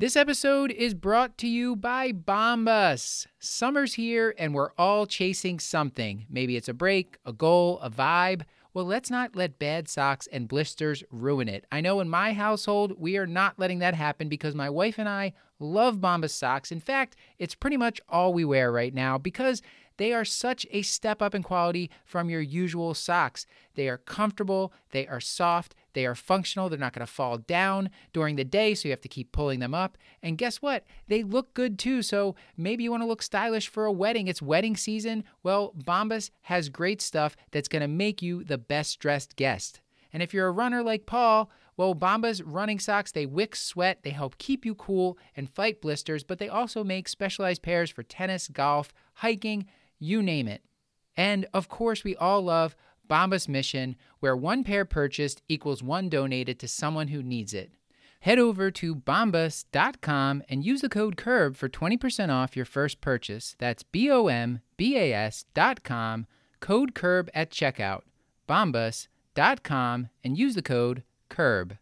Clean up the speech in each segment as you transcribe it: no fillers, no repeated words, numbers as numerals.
This episode is brought to you by Bombas. Summer's here and we're all chasing something. Maybe it's a break, a goal, a vibe. Well, let's not let bad socks and blisters ruin it. I know in my household, we are not letting that happen because my wife and I love Bombas socks. In fact, it's pretty much all we wear right now because they are such a step up in quality from your usual socks. They are comfortable, they are soft, they are functional, they're not going to fall down during the day, so you have to keep pulling them up. And guess what? They look good too, so maybe you want to look stylish for a wedding. It's wedding season. Well, Bombas has great stuff that's going to make you the best dressed guest. And if you're a runner like Paul, well, Bombas running socks, they wick sweat, they help keep you cool and fight blisters, but they also make specialized pairs for tennis, golf, hiking, you name it. And of course, we all love Bombas' mission, where one pair purchased equals one donated to someone who needs it. Head over to bombas.com and use the code CURB for 20% off your first purchase. That's BOMBAS.com, code CURB at checkout. Bombas.com and use the code CURB.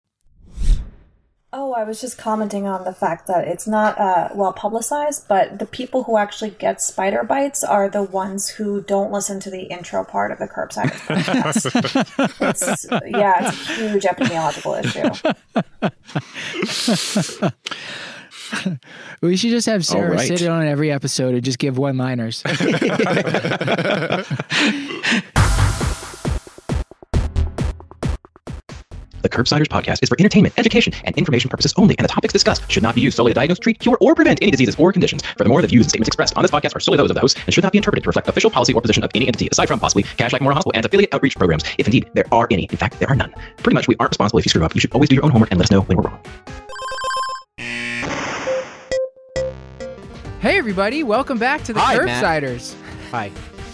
Oh, I was just commenting on the fact that it's not well publicized, but the people who actually get spider bites are the ones who don't listen to the intro part of the Curbsiders podcast. It's a huge epidemiological issue. We should just have Sarah sit on every episode and just give one-liners. The Curbsiders podcast is for entertainment, education, and information purposes only, and the topics discussed should not be used solely to diagnose, treat, cure, or prevent any diseases or conditions. Furthermore, the views and statements expressed on this podcast are solely those of the host and should not be interpreted to reflect official policy or position of any entity, aside from possibly Cash Like Memorial Hospital and affiliate outreach programs, if indeed there are any. In fact, there are none. Pretty much, we aren't responsible if you screw up. You should always do your own homework and let us know when we're wrong. Hey, everybody. Welcome back to the Curbsiders. Hi.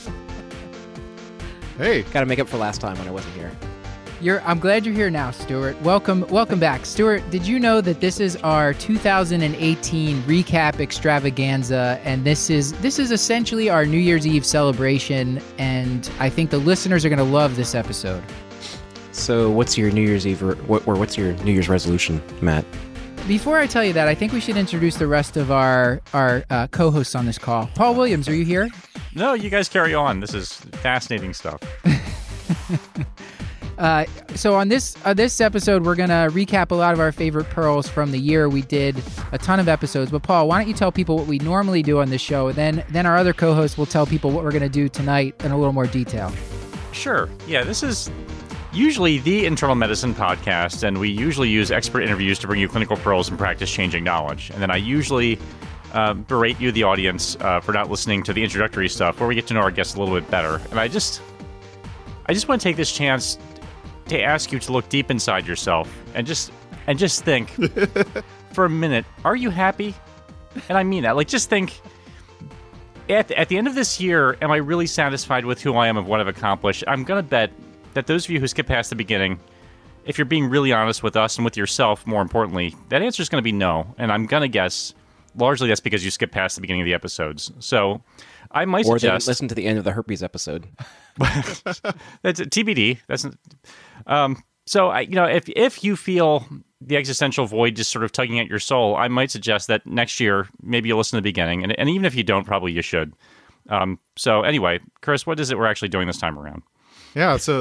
Hey. Got to make up for last time when I wasn't here. I'm glad you're here now, Stuart. Welcome back. Stuart, did you know that this is our 2018 recap extravaganza, and this is essentially our New Year's Eve celebration, and I think the listeners are going to love this episode. So what's your New Year's Eve, or what's your New Year's resolution, Matt? Before I tell you that, I think we should introduce the rest of our co-hosts on this call. Paul Williams, are you here? No, you guys carry on. This is fascinating stuff. So on this episode, we're going to recap a lot of our favorite pearls from the year. We did a ton of episodes. But Paul, why don't you tell people what we normally do on this show? Then our other co-hosts will tell people what we're going to do tonight in a little more detail. Sure. Yeah, this is usually the internal medicine podcast, and we usually use expert interviews to bring you clinical pearls and practice-changing knowledge. And then I usually berate you, the audience, for not listening to the introductory stuff, where we get to know our guests a little bit better. And I just want to take this chance to ask you to look deep inside yourself and just think for a minute, are you happy? And I mean that. Like, just think, at the end of this year, am I really satisfied with who I am and what I've accomplished? I'm going to bet that those of you who skip past the beginning, if you're being really honest with us and with yourself, more importantly, that answer is going to be no. And I'm going to guess largely that's because you skip past the beginning of the episodes. So I might suggest... Or didn't listen to the end of the herpes episode. That's TBD. That's so if you feel the existential void just sort of tugging at your soul, I might suggest that next year maybe you'll listen to the beginning, and even if you don't, probably you should. So anyway, Chris, what is it we're actually doing this time around? Yeah, so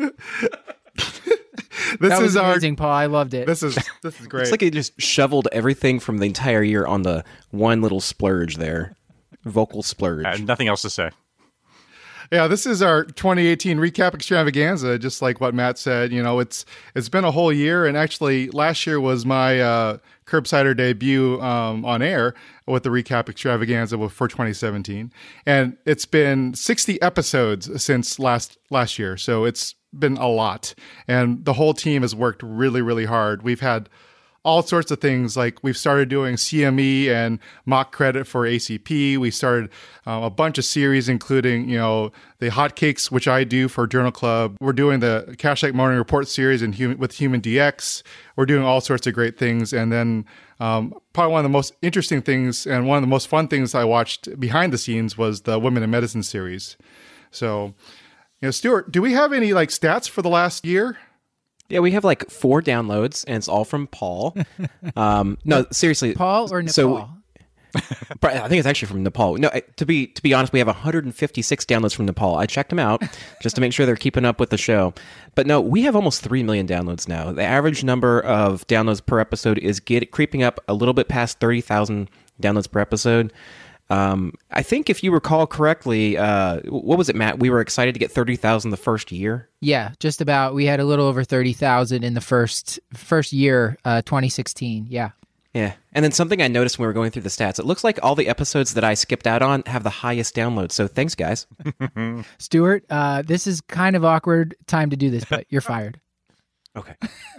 that was amazing, Paul. I loved it. This is great. It's like it just shoveled everything from the entire year on the one little splurge there, vocal splurge. Nothing else to say. Yeah, this is our 2018 recap extravaganza, just like what Matt said. You know, it's been a whole year, and actually last year was my Curbsider debut on air with the recap extravaganza for 2017. And it's been 60 episodes since last year, so it's been a lot. And the whole team has worked really, really hard. We've had all sorts of things, like we've started doing CME and mock credit for ACP. We started a bunch of series, including, you know, the hotcakes, which I do for Journal Club. We're doing the Cash Like Morning Report series with Human DX. We're doing all sorts of great things. And then probably one of the most interesting things and one of the most fun things I watched behind the scenes was the Women in Medicine series. So, you know, Stuart, do we have any like stats for the last year? Yeah, we have like 4 downloads, and it's all from Paul. No, seriously. Paul or Nepal? So, I think it's actually from Nepal. No, to be honest, we have 156 downloads from Nepal. I checked them out just to make sure they're keeping up with the show. But no, we have almost 3 million downloads now. The average number of downloads per episode is creeping up a little bit past 30,000 downloads per episode. I think if you recall correctly, what was it, Matt? We were excited to get 30,000 the first year. Yeah, just about. We had a little over 30,000 in the first year, 2016. Yeah. Yeah. And then something I noticed when we were going through the stats, it looks like all the episodes that I skipped out on have the highest downloads. So thanks, guys. Stuart, this is kind of awkward time to do this, but you're fired. Okay.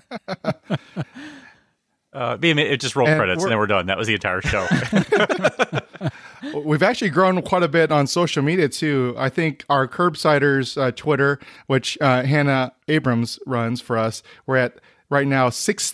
It just rolled credits and then we're done. That was the entire show. We've actually grown quite a bit on social media too. I think our Curbsiders Twitter, which Hannah Abrams runs for us, we're at right now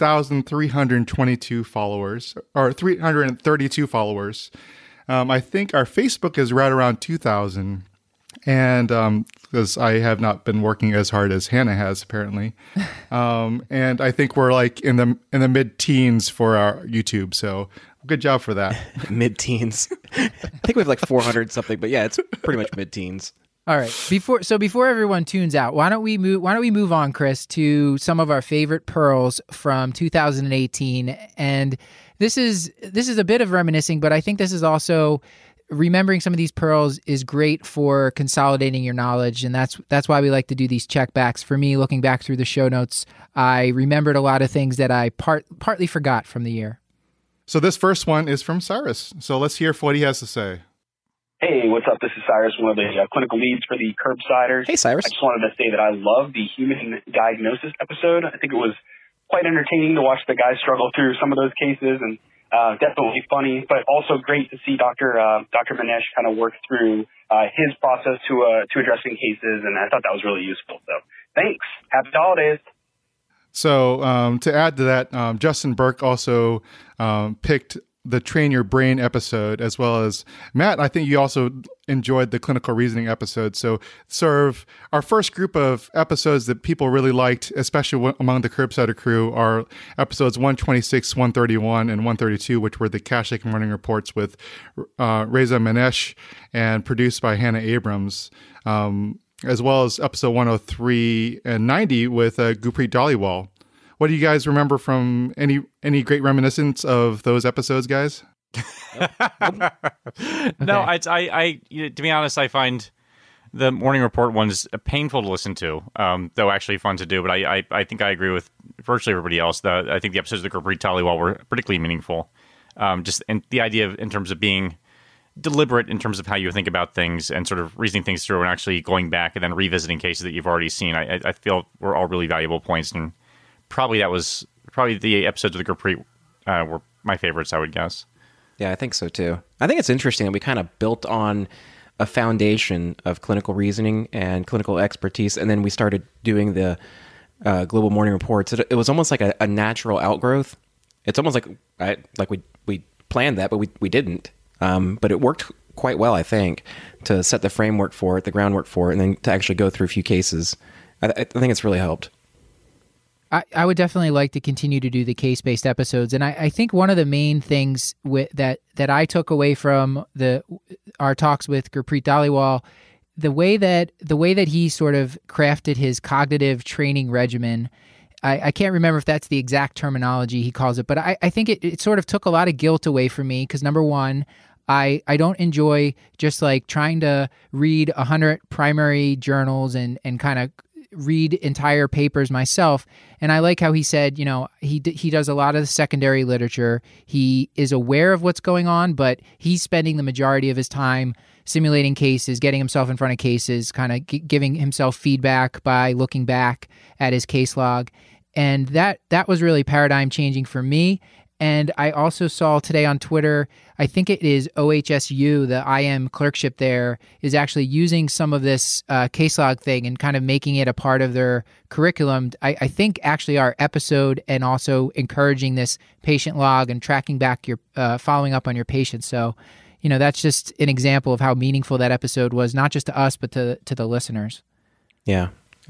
6,322 followers, or 332 followers. I think our Facebook is right around 2,000. And because I have not been working as hard as Hannah has, apparently, and I think we're like in the mid-teens for our YouTube. So good job for that. Mid-teens. I think we have like 400 something, but yeah, it's pretty much mid-teens. All right. Before everyone tunes out, why don't we move on, Chris, to some of our favorite pearls from 2018? And this is a bit of reminiscing, but I think this is also remembering some of these pearls is great for consolidating your knowledge, and that's why we like to do these checkbacks. For me, looking back through the show notes, I remembered a lot of things that I partly forgot from the year. So this first one is from Cyrus. So let's hear what he has to say. Hey, what's up? This is Cyrus, one of the clinical leads for the Curbsiders. Hey, Cyrus. I just wanted to say that I love the human diagnosis episode. I think it was quite entertaining to watch the guys struggle through some of those cases, and definitely funny, but also great to see Dr. Manesh kind of work through his process to addressing cases, and I thought that was really useful. So thanks. Happy holidays. So to add to that, Justin Burke also picked the Train Your Brain episode, as well as Matt. I think you also enjoyed the clinical reasoning episode. So sort of our first group of episodes that people really liked, especially among the Curbsider crew, are episodes 126, 131, and 132, which were the Kashyyyk Morning Reports with Reza Manesh and produced by Hannah Abrams, as well as episode 103 and 90 with Gurpreet Dhaliwal. What do you guys remember from any great reminiscence of those episodes, guys? No, I to be honest, I find the Morning Report ones painful to listen to, though actually fun to do. But I think I agree with virtually everybody else. I think the episodes of Gurpreet Dhaliwal were particularly meaningful. Just and the idea of, in terms of being deliberate in terms of how you think about things and sort of reasoning things through and actually going back and then revisiting cases that you've already seen. I feel were all really valuable points, and probably the episodes of the Gurpreet were my favorites, I would guess. Yeah, I think so too. I think it's interesting that we kind of built on a foundation of clinical reasoning and clinical expertise, and then we started doing the Global Morning Reports. It was almost like a natural outgrowth. It's almost like we planned that, but we didn't. But it worked quite well, I think, to set the framework for it, the groundwork for it, and then to actually go through a few cases. I think it's really helped. I would definitely like to continue to do the case-based episodes, and I think one of the main things that I took away from our talks with Gurpreet Dhaliwal, the way that he sort of crafted his cognitive training regimen. I can't remember if that's the exact terminology he calls it, but I think it sort of took a lot of guilt away from me, because number one, I don't enjoy just like trying to read 100 primary journals and kind of read entire papers myself. And I like how he said, he does a lot of the secondary literature. He is aware of what's going on, but he's spending the majority of his time simulating cases, getting himself in front of cases, kind of giving himself feedback by looking back at his case log. And that was really paradigm changing for me. And I also saw today on Twitter, I think it is OHSU, the IM clerkship there, is actually using some of this case log thing and kind of making it a part of their curriculum. I think actually our episode, and also encouraging this patient log and tracking back your following up on your patients. So, that's just an example of how meaningful that episode was, not just to us, but to the listeners. Yeah.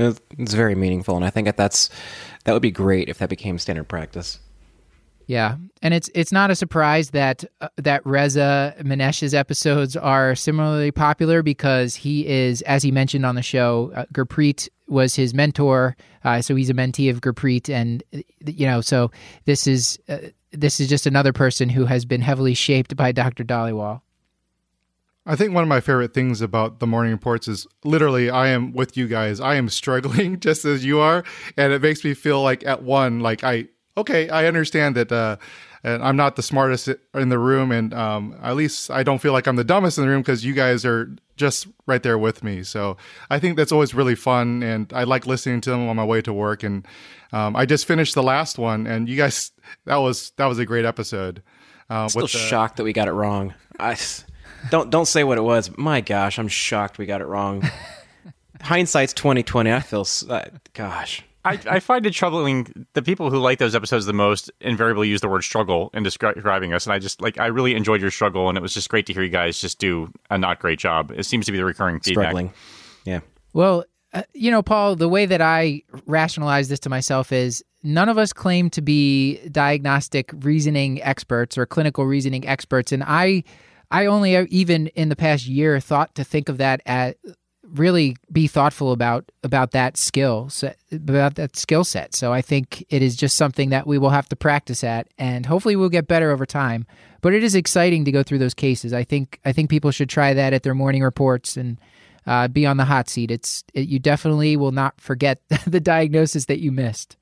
It's very meaningful, and I think that would be great if that became standard practice. Yeah, and it's not a surprise that Reza Manesh's episodes are similarly popular because he is, as he mentioned on the show, Gurpreet was his mentor, so he's a mentee of Gurpreet, and so this is just another person who has been heavily shaped by Dr. Dhaliwal. I think one of my favorite things about the morning reports is literally I am with you guys. I am struggling just as you are, and it makes me feel like at one, like I understand that and I'm not the smartest in the room, and at least I don't feel like I'm the dumbest in the room because you guys are just right there with me. So I think that's always really fun, and I like listening to them on my way to work. And I just finished the last one, and you guys, that was a great episode. I'm still shocked that we got it wrong. Don't say what it was. My gosh, I'm shocked we got it wrong. Hindsight's 20/20. I feel gosh. I find it troubling. The people who like those episodes the most invariably use the word struggle in describing us. And I really enjoyed your struggle. And it was just great to hear you guys just do a not great job. It seems to be the recurring feedback. Struggling. Yeah. Well, Paul, the way that I rationalize this to myself is none of us claim to be diagnostic reasoning experts or clinical reasoning experts. And I only even in the past year thought to think of that at really be thoughtful about that skill set. So I think it is just something that we will have to practice at, and hopefully we'll get better over time. But it is exciting to go through those cases. I think people should try that at their morning reports and be on the hot seat. You definitely will not forget the diagnosis that you missed.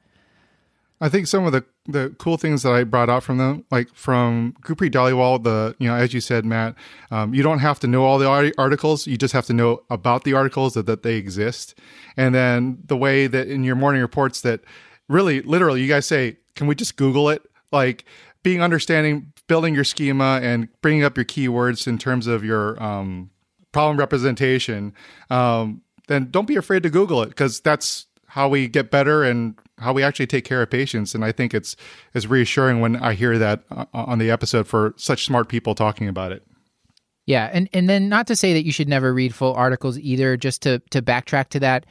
I think some of the cool things that I brought out from them, like from Gurpreet Dhaliwal, as you said, Matt, you don't have to know all the articles. You just have to know about the articles that they exist. And then the way that in your morning reports that really, literally, you guys say, can we just Google it? Like being understanding, building your schema and bringing up your keywords in terms of your problem representation, then don't be afraid to Google it, because that's how we get better and how we actually take care of patients. And I think it's reassuring when I hear that on the episode for such smart people talking about it. Yeah. And then not to say that you should never read full articles either, just to backtrack to that.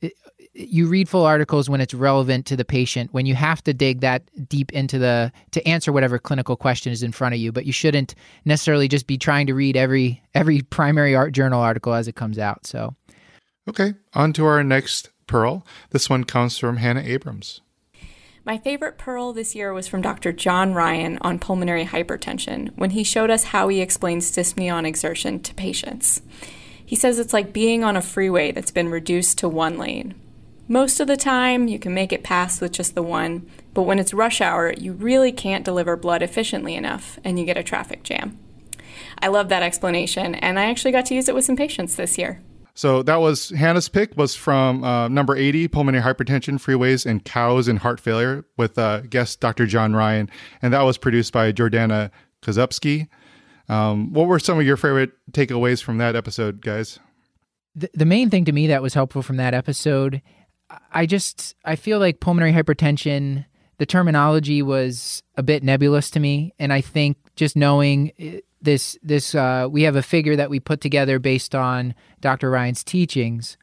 You read full articles when it's relevant to the patient, when you have to dig that deep into to answer whatever clinical question is in front of you, but you shouldn't necessarily just be trying to read every primary art journal article as it comes out. So, okay, on to our next Pearl. This one comes from Hannah Abrams. My favorite Pearl this year was from Dr. John Ryan on pulmonary hypertension, when he showed us how he explains dyspnea on exertion to patients. He says it's like being on a freeway that's been reduced to one lane. Most of the time, you can make it past with just the one, but when it's rush hour, you really can't deliver blood efficiently enough, and you get a traffic jam. I love that explanation, and I actually got to use it with some patients this year. So that was Hannah's pick, was from number 80, Pulmonary Hypertension, Freeways, and Cows in Heart Failure, with guest Dr. John Ryan. And that was produced by Jordana Kozubsky. What were some of your favorite takeaways from that episode, guys? The main thing to me that was helpful from that episode, I feel like pulmonary hypertension, the terminology was a bit nebulous to me. And I think just knowing this we have a figure that we put together based on Dr. Ryan's teachings.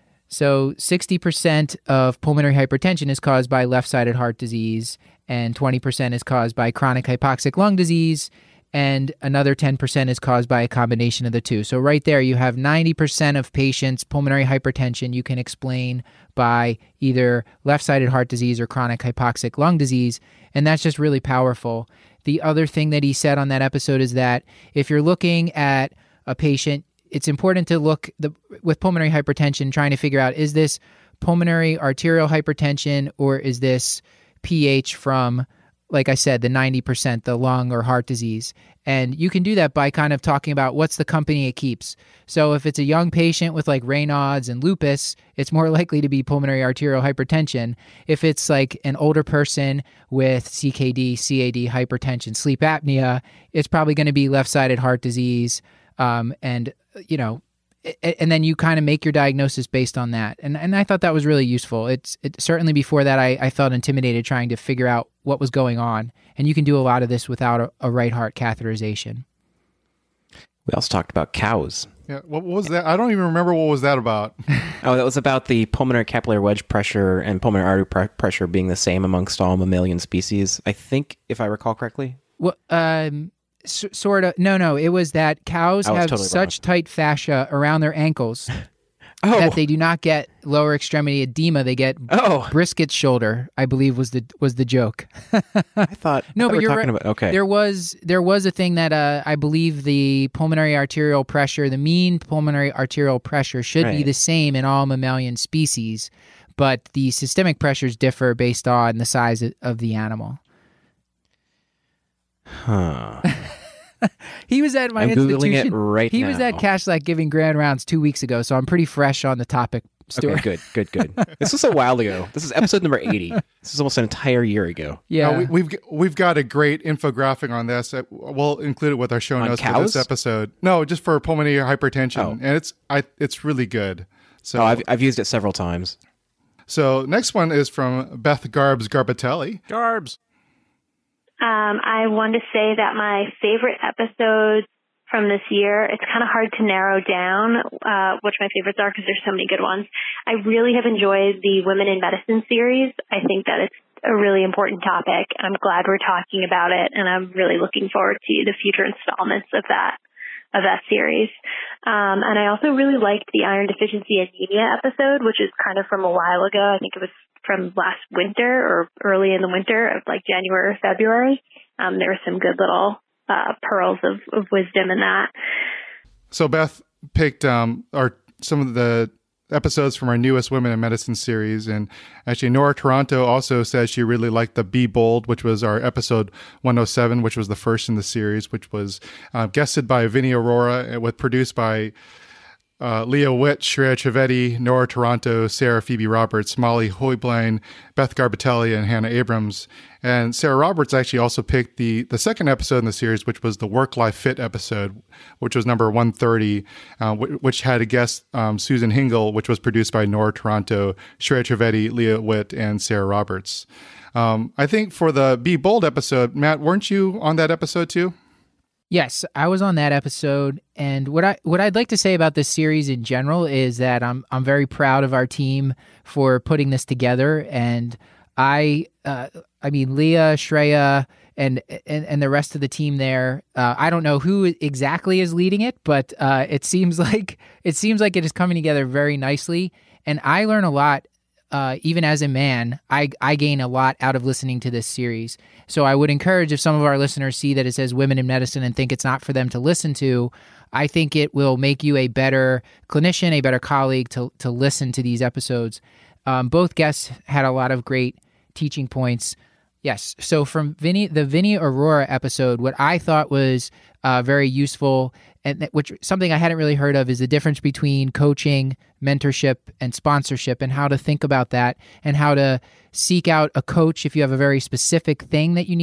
So 60% of pulmonary hypertension is caused by left-sided heart disease, and 20% is caused by chronic hypoxic lung disease, and another 10% is caused by a combination of the two. So right there, you have 90% of patients' pulmonary hypertension you can explain by either left-sided heart disease or chronic hypoxic lung disease, and that's just really powerful. The other thing that he said on that episode is that if you're looking at a patient, it's important to look with pulmonary hypertension, trying to figure out, is this pulmonary arterial hypertension or is this PH from, like I said, the 90%, the lung or heart disease. And you can do that by kind of talking about what's the company it keeps. So if it's a young patient with like Raynaud's and lupus, it's more likely to be pulmonary arterial hypertension. If it's like an older person with CKD, CAD, hypertension, sleep apnea, it's probably going to be left-sided heart disease. And then you kind of make your diagnosis based on that. And I thought that was really useful. It certainly before that, I felt intimidated trying to figure out what was going on. And you can do a lot of this without a right heart catheterization. We also talked about cows. Yeah, what was that? I don't even remember what was that about. Oh, that was about the pulmonary capillary wedge pressure and pulmonary artery pressure being the same amongst all mammalian species. I think, if I recall correctly. Well, sort of. No. It was that cows have totally such tight fascia around their ankles Oh, that they do not get lower extremity edema. They get brisket's shoulder, I believe was the joke. I thought. No, but we were you're talking right. about. Okay. There was a thing that I believe the pulmonary arterial pressure, the mean pulmonary arterial pressure, should be Right. the same in all mammalian species, but the systemic pressures differ based on the size of the animal. Huh. He was at my I'm institution. Googling it right he now. was at Cashlack giving grand rounds 2 weeks ago, so I'm pretty fresh on the topic. Stuart. Okay, good. This was a while ago. This is episode number 80. This is almost an entire year ago. Yeah, We've got a great infographic on this. We'll include it with our show On notes for cows? this episode. No, just for pulmonary hypertension, and it's really good. So I've used it several times. So next one is from Beth Garbs Garbatelli. Garbs. I want to say that my favorite episodes from this year, it's kind of hard to narrow down which my favorites are because there's so many good ones. I really have enjoyed the Women in Medicine series. I think that it's a really important topic. I'm glad we're talking about it, and I'm really looking forward to the future installments of that series. And I also really liked the iron deficiency anemia episode, which is kind of from a while ago. I think it was from last winter or early in the winter of like January or February. There were some good little pearls of wisdom in that. So Beth picked some of the episodes from our newest Women in Medicine series, and actually Nora Toronto also says she really liked the Be Bold, which was our episode 107, which was the first in the series, which was guested by Vinnie Aurora, with produced by Leah Witt, Shreya Trivedi, Nora Toronto, Sarah Phoebe Roberts, Molly Hoyblain, Beth Garbatelli, and Hannah Abrams. And Sarah Roberts actually also picked the second episode in the series, which was the Work Life Fit episode, which was number 130, which had a guest, Susan Hingle, which was produced by Nora Toronto, Shreya Trivedi, Leah Witt, and Sarah Roberts. I think for the Be Bold episode, Matt, weren't you on that episode too? Yes, I was on that episode, and what I'd like to say about this series in general is that I'm very proud of our team for putting this together, and I mean Leah, Shreya, and the rest of the team there. I don't know who exactly is leading it, but it seems like it is coming together very nicely, and I learn a lot. Even as a man, I gain a lot out of listening to this series. So I would encourage, if some of our listeners see that it says Women in Medicine and think it's not for them to listen to, I think it will make you a better clinician, a better colleague to listen to these episodes. Both guests had a lot of great teaching points. Yes. So from the Vinnie Aurora episode, what I thought was very useful, and which something I hadn't really heard of, is the difference between coaching, mentorship, and sponsorship, and how to think about that, and how to seek out a coach if you have a very specific thing that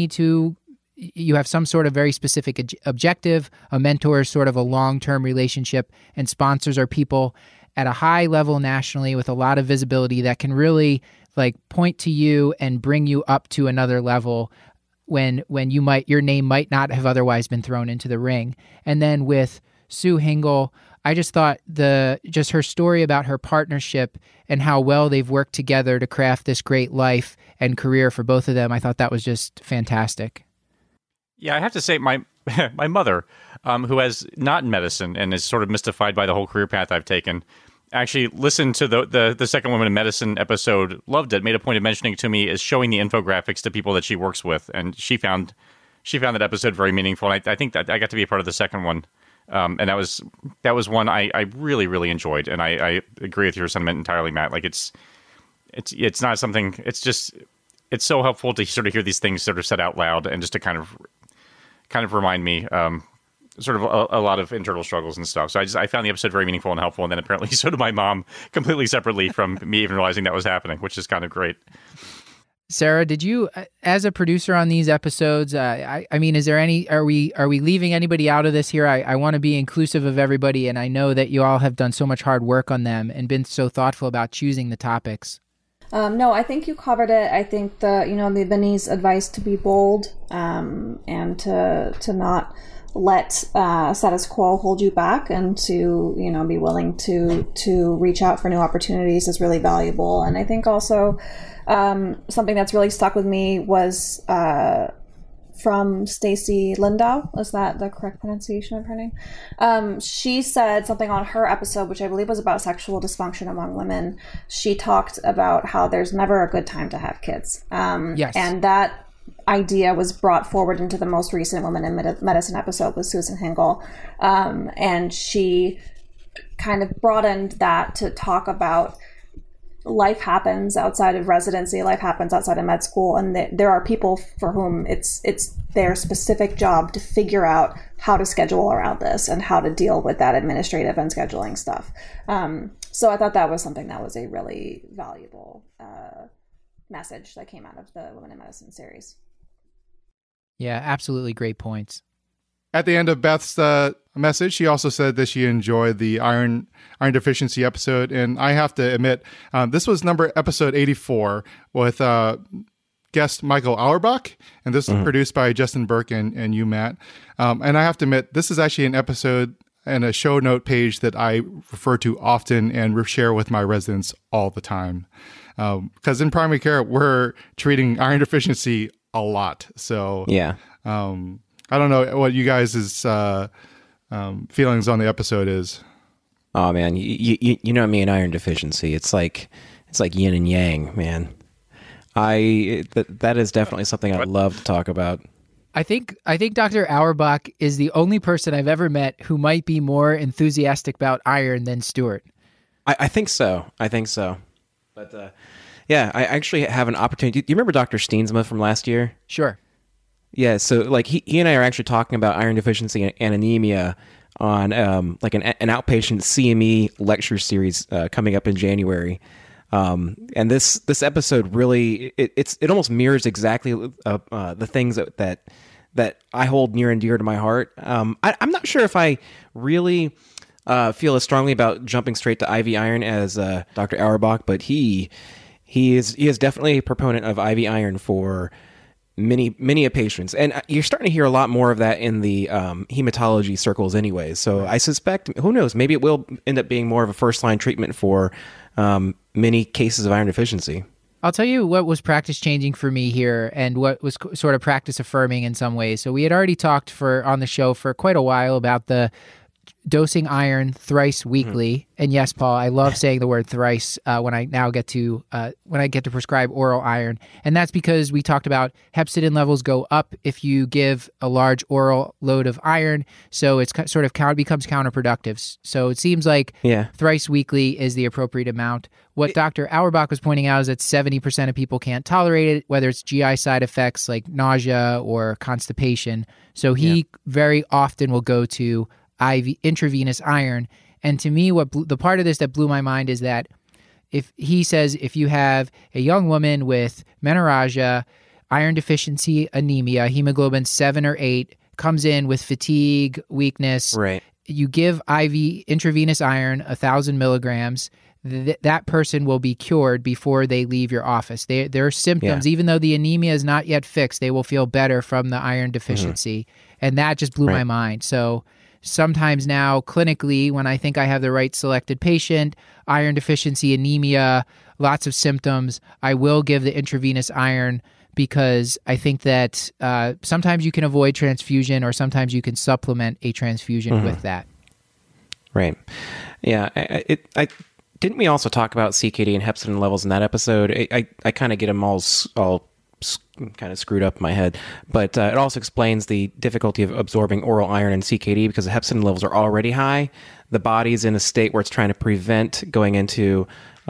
you have some sort of very specific objective. A mentor is sort of a long-term relationship, and sponsors are people at a high level nationally with a lot of visibility that can really like point to you and bring you up to another level when your name might not have otherwise been thrown into the ring. And then with Sue Hingle, I just thought her story about her partnership and how well they've worked together to craft this great life and career for both of them, I thought that was just fantastic. Yeah, I have to say my mother, who has not in medicine and is sort of mystified by the whole career path I've taken, actually listened to the second Women in Medicine episode, loved it, made a point of mentioning it to me, is showing the infographics to people that she works with, and she found that episode very meaningful. And I think that I got to be a part of the second one, and that was one I really, really enjoyed, and I agree with your sentiment entirely, Matt. Like it's not something. It's just it's so helpful to sort of hear these things sort of said out loud, and just to kind of remind me. Sort of a lot of internal struggles and stuff. So I found the episode very meaningful and helpful. And then apparently so did my mom, completely separately from me even realizing that was happening, which is kind of great. Sarah, did you, as a producer on these episodes, I mean, is there are we leaving anybody out of this here? I want to be inclusive of everybody. And I know that you all have done so much hard work on them and been so thoughtful about choosing the topics. No, I think you covered it. I think the Vinny's advice to be bold and to not let status quo hold you back, and to be willing to reach out for new opportunities is really valuable. And I think also something that's really stuck with me was from Stacy Lindau. Is that the correct pronunciation of her name? She said something on her episode, which I believe was about sexual dysfunction among women. She talked about how there's never a good time to have kids. Yes. And that idea was brought forward into the most recent Women in Medicine episode with Susan Hingle. And she kind of broadened that to talk about life happens outside of residency, life happens outside of med school, and there are people for whom it's their specific job to figure out how to schedule around this and how to deal with that administrative and scheduling stuff. So I thought that was something that was a really valuable message that came out of the Women in Medicine series. Yeah, absolutely great points. At the end of Beth's message, she also said that she enjoyed the iron deficiency episode, and I have to admit, this was episode 84 with guest Michael Auerbach, and this was produced by Justin Burke and you, Matt. And I have to admit, this is actually an episode and a show note page that I refer to often and share with my residents all the time. Because in primary care, we're treating iron deficiency a lot. So yeah. I don't know what you guys' feelings on the episode is. Oh man, you know me and iron deficiency. It's like yin and yang, man. That is definitely something I love to talk about. I think Dr. Auerbach is the only person I've ever met who might be more enthusiastic about iron than Stuart. I think so. But yeah, I actually have an opportunity. Do you remember Dr. Steensma from last year? Sure. Yeah, so like he and I are actually talking about iron deficiency and anemia on like an outpatient CME lecture series coming up in January. And this episode really it almost mirrors exactly the things that I hold near and dear to my heart. I'm not sure if I really feel as strongly about jumping straight to IV iron as Dr. Auerbach, but he is definitely a proponent of IV iron for many patients, and you're starting to hear a lot more of that in the hematology circles anyway. So I suspect, who knows, maybe it will end up being more of a first-line treatment for many cases of iron deficiency. I'll tell you what was practice changing for me here and what was sort of practice affirming in some ways. So we had already talked on the show for quite a while about the dosing iron thrice weekly. And yes, Paul, I love saying the word thrice when I get to prescribe oral iron. And that's because we talked about hepcidin levels go up if you give a large oral load of iron. So it's sort of becomes counterproductive. So it seems like thrice weekly is the appropriate amount. What Dr. Auerbach was pointing out is that 70% of people can't tolerate it, whether it's GI side effects like nausea or constipation. So he very often will go to IV intravenous iron. And to me, the part of this that blew my mind is that if he says if you have a young woman with menorrhagia, iron deficiency, anemia, hemoglobin 7 or 8, comes in with fatigue, weakness, right, you give IV intravenous iron 1,000 milligrams, that person will be cured before they leave your office. Their symptoms, even though the anemia is not yet fixed, they will feel better from the iron deficiency. And that just blew my mind. So sometimes now, clinically, when I think I have the right selected patient, iron deficiency, anemia, lots of symptoms, I will give the intravenous iron because I think that sometimes you can avoid transfusion or sometimes you can supplement a transfusion with that. Right. Yeah. Didn't we also talk about CKD and hepcidin levels in that episode? I kind of get them all kind of screwed up in my head, but it also explains the difficulty of absorbing oral iron in CKD because the hepcidin levels are already high. The body's in a state where it's trying to prevent going into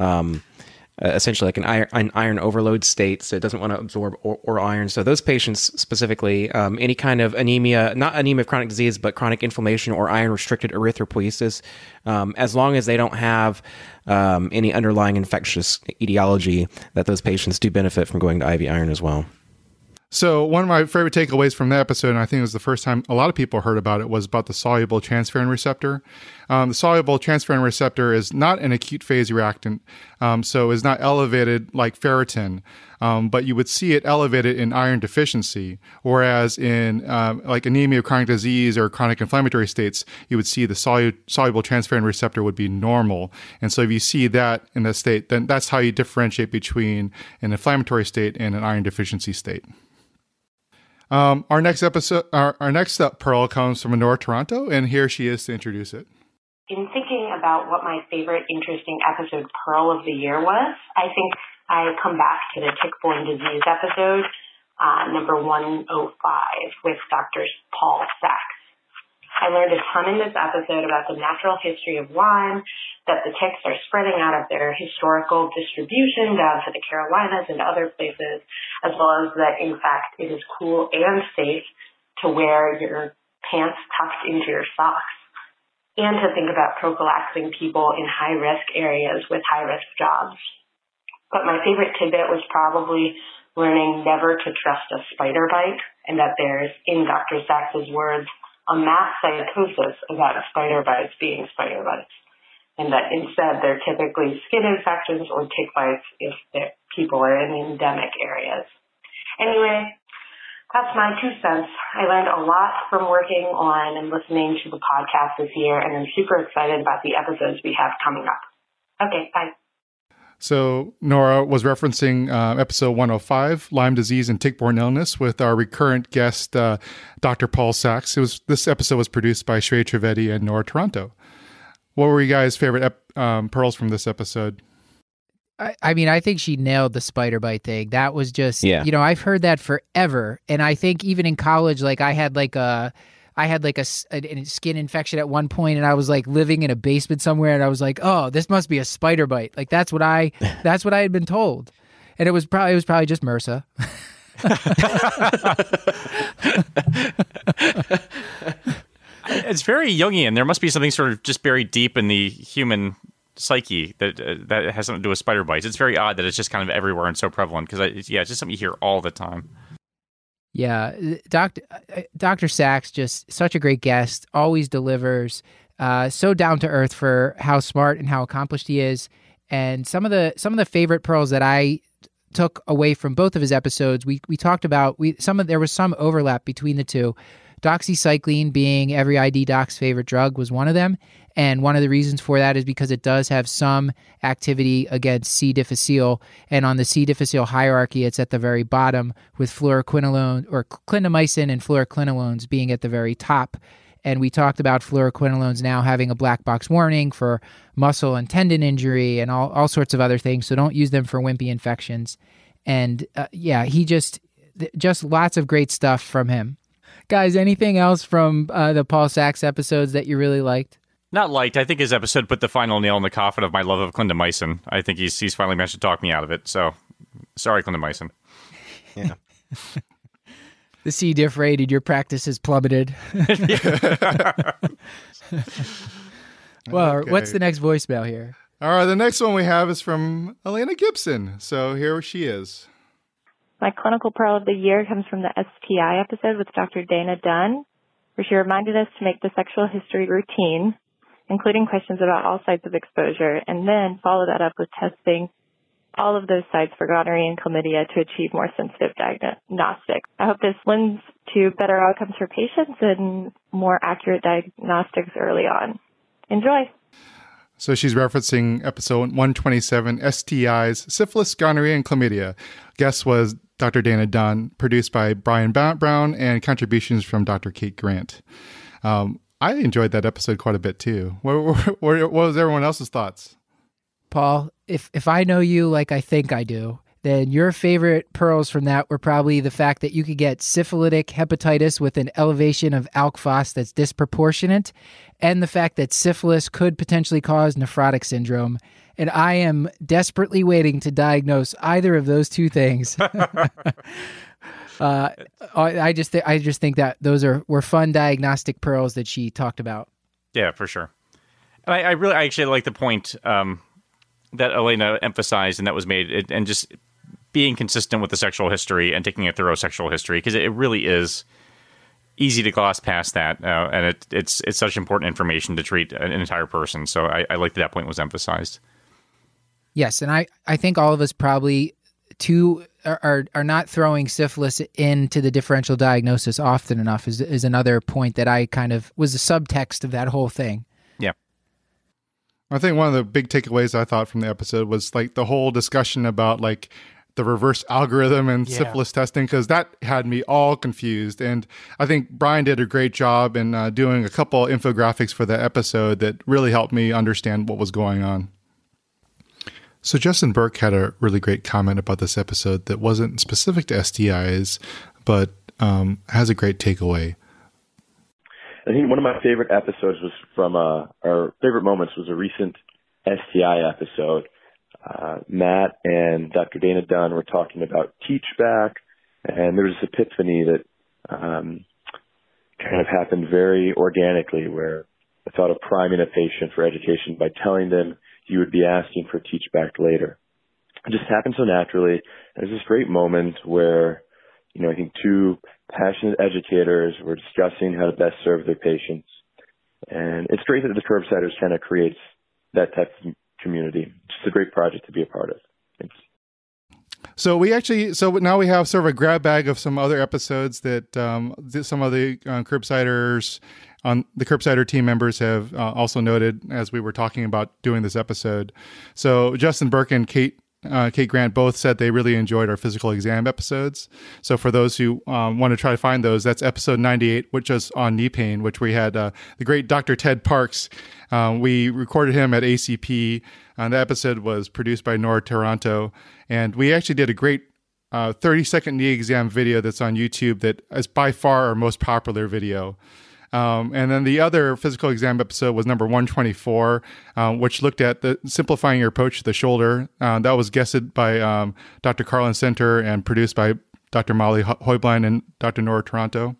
essentially like an iron overload state, so it doesn't want to absorb oral iron. So those patients specifically, any kind of anemia, not anemia of chronic disease, but chronic inflammation or iron-restricted erythropoiesis, as long as they don't have any underlying infectious etiology, that those patients do benefit from going to IV iron as well. So one of my favorite takeaways from that episode, and I think it was the first time a lot of people heard about it, was about the soluble transferrin receptor. The soluble transferrin receptor is not an acute phase reactant, so is not elevated like ferritin, but you would see it elevated in iron deficiency, whereas in like anemia of chronic disease or chronic inflammatory states, you would see the soluble transferrin receptor would be normal. And so if you see that in the state, then that's how you differentiate between an inflammatory state and an iron deficiency state. Our next Pearl comes from Nora Toronto, and here she is to introduce it. In thinking about what my favorite interesting episode Pearl of the year was, I think I come back to the tick-borne disease episode, number 105, with Dr. Paul Sachs. I learned a ton in this episode about the natural history of Lyme, that the ticks are spreading out of their historical distribution down to the Carolinas and other places, as well as that, in fact, it is cool and safe to wear your pants tucked into your socks, and to think about prophylaxing people in high-risk areas with high-risk jobs. But my favorite tidbit was probably learning never to trust a spider bite, and that there's, in Dr. Sachs's words, a mass psychosis about spider bites being spider bites, and that instead they're typically skin infections or tick bites if the people are in endemic areas. Anyway, that's my 2 cents. I learned a lot from working on and listening to the podcast this year, and I'm super excited about the episodes we have coming up. Okay, bye. So Nora was referencing episode 105, Lyme disease and tick-borne illness, with our recurrent guest, Dr. Paul Sachs. This episode was produced by Shrey Trivedi and Nora Toronto. What were you guys' favorite pearls from this episode? I mean, I think she nailed the spider bite thing. That was just, Yeah. you know, I've heard that forever. And I think even in college, like I had a skin infection at one point, and I was like living in a basement somewhere, and I was like, oh, this must be a spider bite. Like that's what I had been told. And it was probably just MRSA. It's very Jungian. There must be something sort of just buried deep in the human psyche that has something to do with spider bites. It's very odd that it's just kind of everywhere and so prevalent, because it's just something you hear all the time. Yeah, Dr. Sachs, just such a great guest, always delivers, so down to earth for how smart and how accomplished he is. And some of the favorite pearls that I took away from both of his episodes, we talked about there was some overlap between the two. Doxycycline, being every ID doc's favorite drug, was one of them. And one of the reasons for that is because it does have some activity against C. difficile. And on the C. difficile hierarchy, it's at the very bottom, with fluoroquinolone or clindamycin and fluoroquinolones being at the very top. And we talked about fluoroquinolones now having a black box warning for muscle and tendon injury and all sorts of other things. So don't use them for wimpy infections. And he just lots of great stuff from him. Guys, anything else from the Paul Sachs episodes that you really liked? Not liked. I think his episode put the final nail in the coffin of my love of clindamycin. I think he's finally managed to talk me out of it. So, sorry, clindamycin. Yeah. The C. diff rated, your practice has plummeted. Well, Okay. What's the next voicemail here? All right, the next one we have is from Elena Gibson. So here she is. My clinical pearl of the year comes from the STI episode with Dr. Dana Dunn, where she reminded us to make the sexual history routine, including questions about all sites of exposure, and then follow that up with testing all of those sites for gonorrhea and chlamydia to achieve more sensitive diagnostics. I hope this lends to better outcomes for patients and more accurate diagnostics early on. Enjoy. So she's referencing episode 127, STIs, syphilis, gonorrhea, and chlamydia. Guest was Dr. Dana Dunn, produced by Brian Brown, and contributions from Dr. Kate Grant. I enjoyed that episode quite a bit too. What was everyone else's thoughts? Paul, if I know you like I think I do, then your favorite pearls from that were probably the fact that you could get syphilitic hepatitis with an elevation of alk phos that's disproportionate, and the fact that syphilis could potentially cause nephrotic syndrome. And I am desperately waiting to diagnose either of those two things. I just think that those were fun diagnostic pearls that she talked about. Yeah, for sure. And I actually like the point that Elena emphasized and that was made, and just being consistent with the sexual history and taking a thorough sexual history, because it really is easy to gloss past that, and it's such important information to treat an entire person. So I like that point was emphasized. Yes, and I think all of us probably are not throwing syphilis into the differential diagnosis often enough is another point that I kind of was the subtext of that whole thing. Yeah. I think one of the big takeaways I thought from the episode was like the whole discussion about like the reverse algorithm and syphilis testing, because that had me all confused. And I think Brian did a great job in doing a couple infographics for the episode that really helped me understand what was going on. So Justin Burke had a really great comment about this episode that wasn't specific to STIs, but has a great takeaway. I think one of my favorite episodes was from our favorite moments was a recent STI episode. Matt and Dr. Dana Dunn were talking about Teach Back, and there was this epiphany that kind of happened very organically, where I thought of priming a patient for education by telling them you would be asking for Teach Back later. It just happened so naturally. There's this great moment where, I think two passionate educators were discussing how to best serve their patients. And it's great that the Curbsiders kind of creates that type of community. It's just a great project to be a part of. Thanks. So now we have sort of a grab bag of some other episodes that some of the Curbsiders on the Curbsider team members have also noted as we were talking about doing this episode. So Justin Burke and Kate Grant both said they really enjoyed our physical exam episodes. So for those who want to try to find those, that's episode 98, which is on knee pain, which we had the great Dr. Ted Parks. We recorded him at ACP. The episode was produced by Nora Taranto. And we actually did a great 30-second knee exam video that's on YouTube that is by far our most popular video. And then the other physical exam episode was number 124, which looked at the simplifying your approach to the shoulder. That was guested by Dr. Carlin Center and produced by Dr. Molly Hoybline and Dr. Nora Taranto.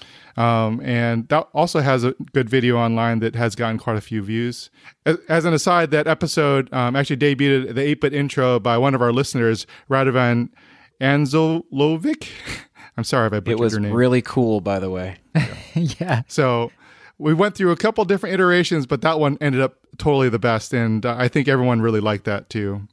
And that also has a good video online that has gotten quite a few views. As an aside, that episode actually debuted the 8-bit intro by one of our listeners, Radovan Anzolovic. I'm sorry if I butchered her name. It was really cool, by the way. Yeah. So we went through a couple different iterations, but that one ended up totally the best. And I think everyone really liked that too.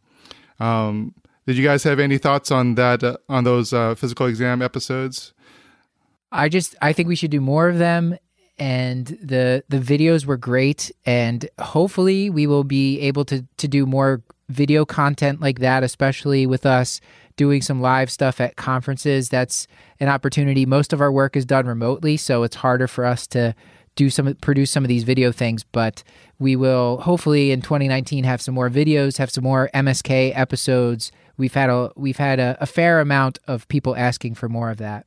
Did you guys have any thoughts on that, on those physical exam episodes? I think we should do more of them. And the videos were great. And hopefully we will be able to do more video content like that, especially with us doing some live stuff at conferences. That's an opportunity. Most of our work is done remotely, so it's harder for us to produce some of these video things, but we will hopefully in 2019 have some more videos, have some more MSK episodes. We've had a fair amount of people asking for more of that.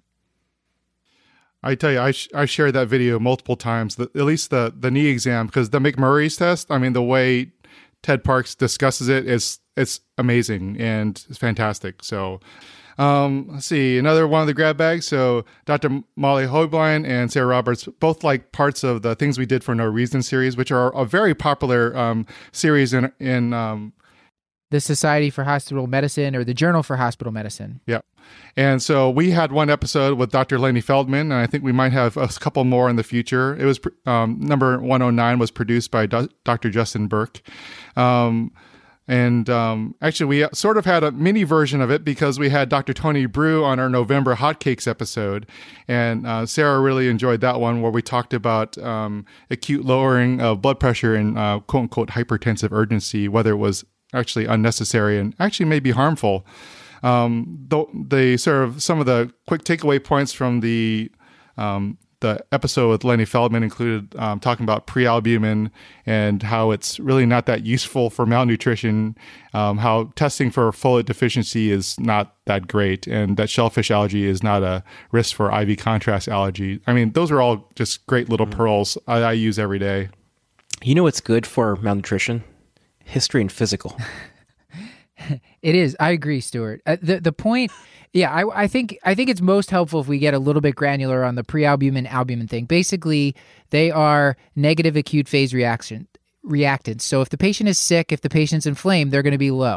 I tell you, I shared that video multiple times, at least the knee exam, because the McMurray's test, I mean, the way Ted Parks discusses it's amazing and it's fantastic. So let's see, another one of the grab bags. So Dr. Molly Hoybline and Sarah Roberts both like parts of the Things We Did for No Reason series, which are a very popular series in the Society for Hospital Medicine or the Journal for Hospital Medicine. Yeah. And so we had one episode with Dr. Lenny Feldman, and I think we might have a couple more in the future. It was number 109 was produced by Dr. Justin Burke. Actually, we sort of had a mini version of it because we had Dr. Tony Brew on our November Hotcakes episode. And Sarah really enjoyed that one where we talked about acute lowering of blood pressure and quote-unquote hypertensive urgency, whether it was actually unnecessary and actually may be harmful. The sort of some of the quick takeaway points from the episode with Lenny Feldman included talking about prealbumin and how it's really not that useful for malnutrition, how testing for folate deficiency is not that great, and that shellfish allergy is not a risk for IV contrast allergy. I mean, those are all just great little pearls I use every day. You know what's good for malnutrition? History and physical. It is. I agree, Stuart. The point, yeah, I think it's most helpful if we get a little bit granular on the prealbumin albumin thing. Basically, they are negative acute phase reactants. So if the patient is sick, if the patient's inflamed, they're going to be low.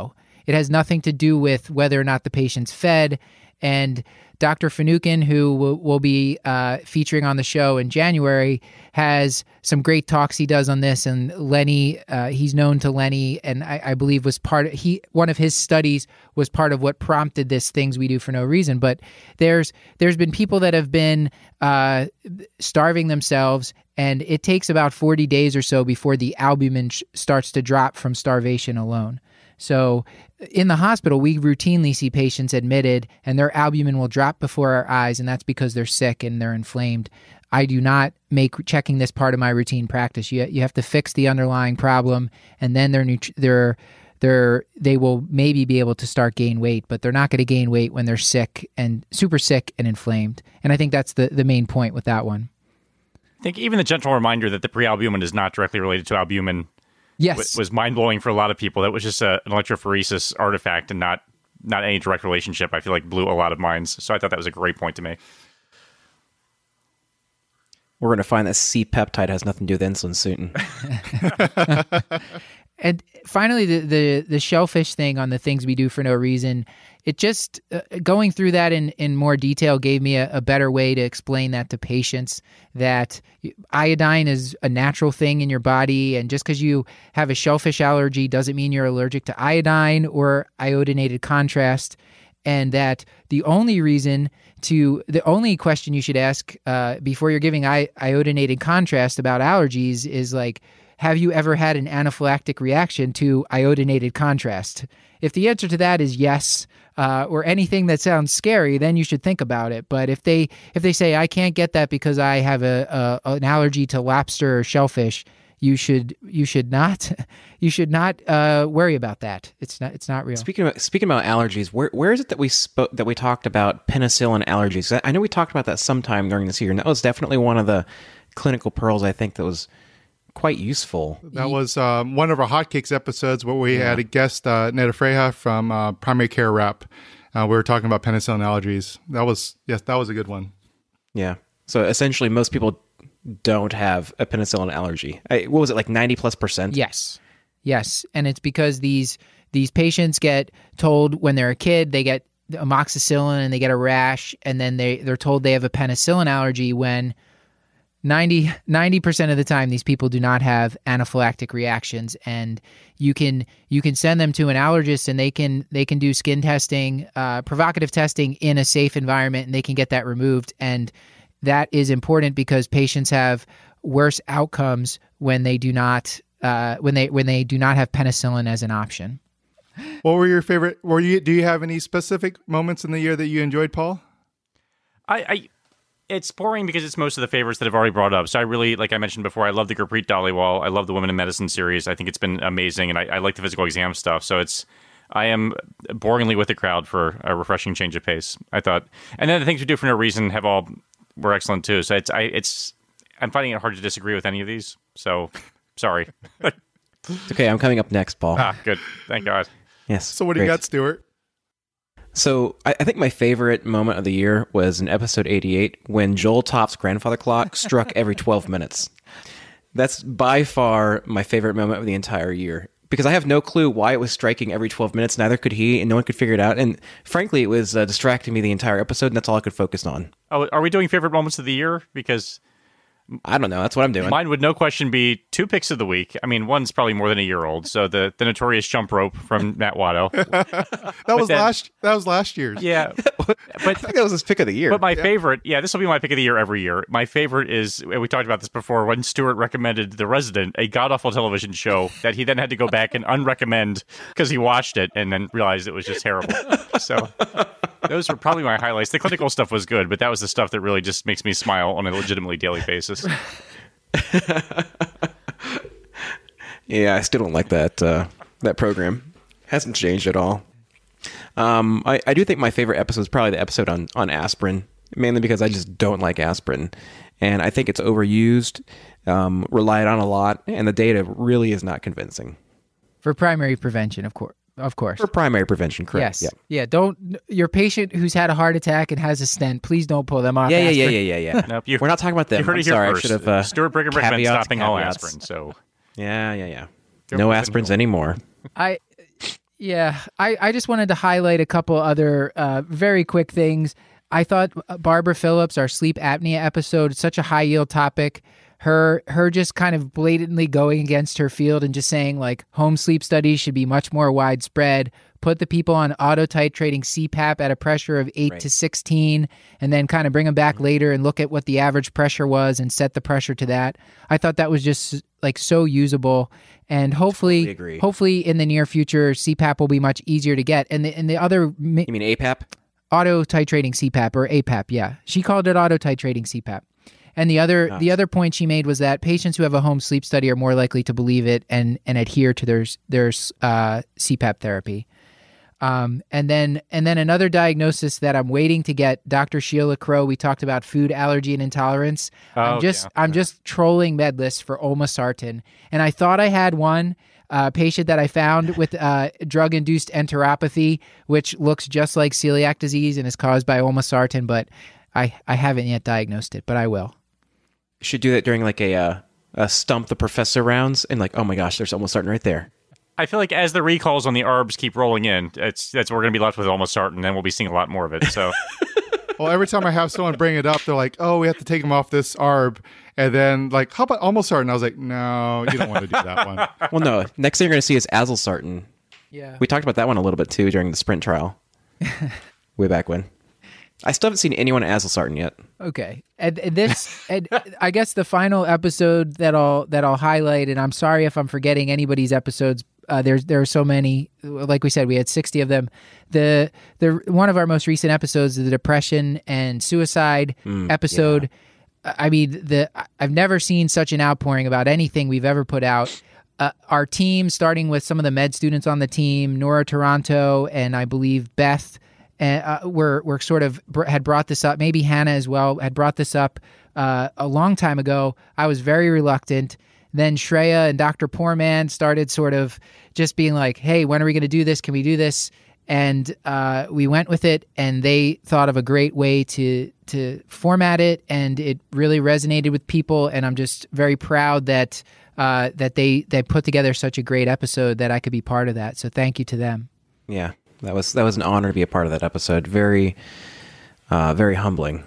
It has nothing to do with whether or not the patient's fed. And Dr. Finucane, who will be featuring on the show in January, has some great talks he does on this. And Lenny, he's known to Lenny, and I believe was one of his studies was part of what prompted this Things We Do for No Reason. But there's been people that have been starving themselves, and it takes about 40 days or so before the albumin starts to drop from starvation alone. So in the hospital, we routinely see patients admitted and their albumin will drop before our eyes, and that's because they're sick and they're inflamed. I do not make checking this part of my routine practice. You have to fix the underlying problem, and then they will maybe be able to start gain weight, but they're not going to gain weight when they're sick and super sick and inflamed. And I think that's the main point with that one. I think even the gentle reminder that the prealbumin is not directly related to albumin was mind-blowing for a lot of people. That was just an electrophoresis artifact and not any direct relationship. I feel like blew a lot of minds. So I thought that was a great point to make. We're going to find that C-peptide has nothing to do with insulin soon. And finally, the shellfish thing on the Things We Do for No Reason, it just, going through that in more detail gave me a better way to explain that to patients, that iodine is a natural thing in your body, and just because you have a shellfish allergy doesn't mean you're allergic to iodine or iodinated contrast, and that the only question you should ask before you're giving iodinated contrast about allergies is like, have you ever had an anaphylactic reaction to iodinated contrast? If the answer to that is yes, or anything that sounds scary, then you should think about it. But if they say, I can't get that because I have an allergy to lobster or shellfish, you should not worry about that. It's not real. Speaking about allergies, where is it that we talked about penicillin allergies? I know we talked about that sometime during this year, and that was definitely one of the clinical pearls I think that was quite useful. That was one of our Hotcakes episodes where we had a guest, Neda Freja from Primary Care Rep. We were talking about penicillin allergies. That was a good one. Yeah. So essentially, most people don't have a penicillin allergy. What was it, like 90+%? Yes. And it's because these patients get told when they're a kid, they get amoxicillin and they get a rash, and then they're told they have a penicillin allergy when 90% of the time, these people do not have anaphylactic reactions, and you can send them to an allergist, and they can do skin testing, provocative testing in a safe environment, and they can get that removed. And that is important because patients have worse outcomes when they do not when they do not have penicillin as an option. What were your favorite? Do you have any specific moments in the year that you enjoyed, Paul? It's boring because it's most of the favorites that I've already brought up. So I really, like I mentioned before, I love the Gurpreet Dhaliwal. I love the Women in Medicine series. I think it's been amazing, and I like the physical exam stuff. So I am boringly with the crowd for a refreshing change of pace, I thought. And then the Things We Do for No Reason were excellent too. So I'm finding it hard to disagree with any of these. So sorry. It's okay. I'm coming up next, Paul. Good. Thank God. Yes. So what do you got, Stuart? So I think my favorite moment of the year was in episode 88 when Joel Topp's grandfather clock struck every 12 minutes. That's by far my favorite moment of the entire year, because I have no clue why it was striking every 12 minutes. Neither could he, and no one could figure it out. And frankly, it was distracting me the entire episode, and that's all I could focus on. Oh, are we doing favorite moments of the year? Because I don't know. That's what I'm doing. Mine would no question be 2 picks of the week. I mean, one's probably more than a year old. So the notorious jump rope from Matt Watto. That was last year's. Yeah, but I think that was his pick of the year. But my favorite, this will be my pick of the year every year. My favorite is, we talked about this before, when Stuart recommended The Resident, a god-awful television show that he then had to go back and unrecommend because he watched it and then realized it was just terrible. So those were probably my highlights. The clinical stuff was good, but that was the stuff that really just makes me smile on a legitimately daily basis. Yeah, I still don't like that program. Hasn't changed at all. I do think my favorite episode is probably the episode on aspirin, mainly because I just don't like aspirin. And I think it's overused, relied on a lot, and the data really is not convincing. For primary prevention, of course. For primary prevention, correct. Yes. Yeah. Your patient who's had a heart attack and has a stent, please don't pull them off aspirin. Yeah. Nope, we're not talking about them. You heard it here first. I should have, Stuart Brigham recommends stopping all aspirin. So yeah. No aspirins anymore. Yeah, I just wanted to highlight a couple other very quick things. I thought Barbara Phillips, our sleep apnea episode, such a high yield topic. Her just kind of blatantly going against her field and just saying like home sleep studies should be much more widespread. Put the people on auto titrating CPAP at a pressure of 8 to 16, and then kind of bring them back later and look at what the average pressure was and set the pressure to that. I thought that was just like so usable, and hopefully in the near future, CPAP will be much easier to get. And the other, you mean APAP? Auto titrating CPAP or APAP, yeah. She called it auto titrating CPAP. And the other point she made was that patients who have a home sleep study are more likely to believe it and adhere to their CPAP therapy. And then another diagnosis that I'm waiting to get, Dr. Sheila Crow. We talked about food allergy and intolerance. I'm just trolling MedList for olmesartan, and I thought I had one patient that I found with drug-induced enteropathy, which looks just like celiac disease and is caused by olmesartan, but I haven't yet diagnosed it, but I will. You should do that during like a stump the professor rounds, and like, oh my gosh, there's olmesartan right there. I feel like as the recalls on the ARBs keep rolling in, that's we're going to be left with olmesartan, and then we'll be seeing a lot more of it. So, well, every time I have someone bring it up, they're like, "Oh, we have to take him off this ARB," and then like, "How about olmesartan?" I was like, "No, you don't want to do that one." Well, no. Next thing you're going to see is azilsartan. Yeah, we talked about that one a little bit too during the sprint trial, way back when. I still haven't seen anyone at azilsartan yet. Okay, and I guess the final episode that I'll highlight, and I'm sorry if I'm forgetting anybody's episodes. There are so many. Like we said, we had 60 of them. The one of our most recent episodes is the depression and suicide episode. Yeah. I mean, I've never seen such an outpouring about anything we've ever put out. Our team, starting with some of the med students on the team, Nora Toronto, and I believe Beth. And we're sort of had brought this up. Maybe Hannah as well had brought this up a long time ago. I was very reluctant. Then Shreya and Dr. Poorman started sort of just being like, "Hey, when are we going to do this? Can we do this?" And we went with it, and they thought of a great way to format it, and it really resonated with people. And I'm just very proud that they put together such a great episode that I could be part of that. So thank you to them. Yeah. That was an honor to be a part of that episode. Very, very humbling,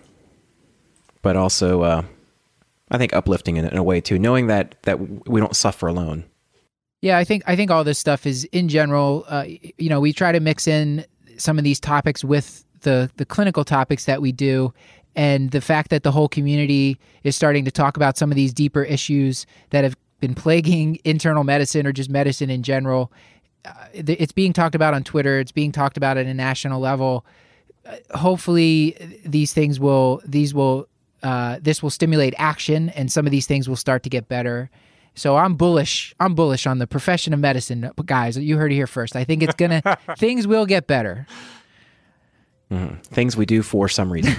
but also I think uplifting in a way too, knowing that we don't suffer alone. Yeah, I think all this stuff is in general. We try to mix in some of these topics with the clinical topics that we do, and the fact that the whole community is starting to talk about some of these deeper issues that have been plaguing internal medicine or just medicine in general. It's being talked about on Twitter. It's being talked about at a national level. Hopefully, this will stimulate action, and some of these things will start to get better. So I'm bullish. I'm bullish on the profession of medicine, guys. You heard it here first. I think things will get better. Things we do for some reason.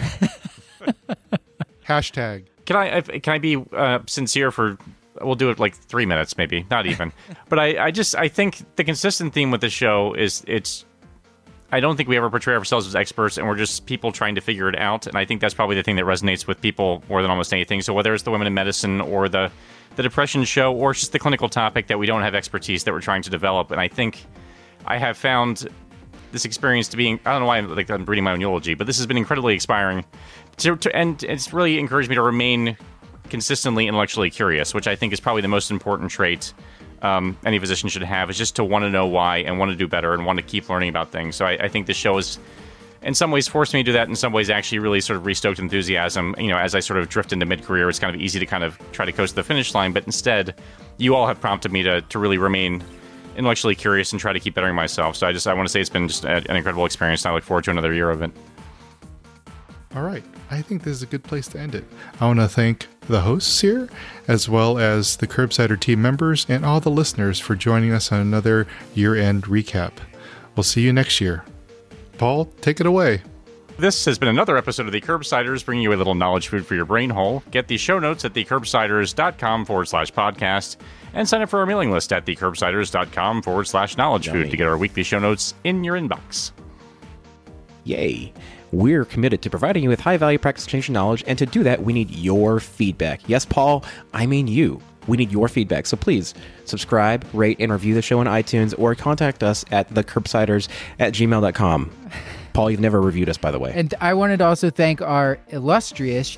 Hashtag. Can I be sincere for? We'll do it like 3 minutes, maybe not even. But I think the consistent theme with the show is I don't think we ever portray ourselves as experts, and we're just people trying to figure it out. And I think that's probably the thing that resonates with people more than almost anything. So whether it's the Women in Medicine or the depression show, or just the clinical topic that we don't have expertise that we're trying to develop. And I think I have found this experience to be, I don't know why I'm reading my own eulogy, but this has been incredibly inspiring. And it's really encouraged me to remain consistently intellectually curious, which I think is probably the most important trait any physician should have, is just to want to know why and want to do better and want to keep learning about things. So I think this show has, in some ways, forced me to do that. In some ways, actually really sort of restoked enthusiasm. As I sort of drift into mid-career, it's kind of easy to kind of try to coast to the finish line. But instead, you all have prompted me to really remain intellectually curious and try to keep bettering myself. So I want to say it's been just an incredible experience, and I look forward to another year of it. All right. I think this is a good place to end it. I want to thank the hosts here, as well as the Curbsider team members and all the listeners for joining us on another year-end recap. We'll see you next year. Paul, take it away. This has been another episode of The Curbsiders, bringing you a little knowledge food for your brain hole. Get the show notes at thecurbsiders.com/podcast and sign up for our mailing list at thecurbsiders.com/knowledge food to get our weekly show notes in your inbox. Yay. We're committed to providing you with high-value practice changing knowledge, and to do that, we need your feedback. Yes, Paul, I mean you. We need your feedback, so please subscribe, rate, and review the show on iTunes, or contact us at thecurbsiders@gmail.com. Paul, you've never reviewed us, by the way. And I wanted to also thank our illustrious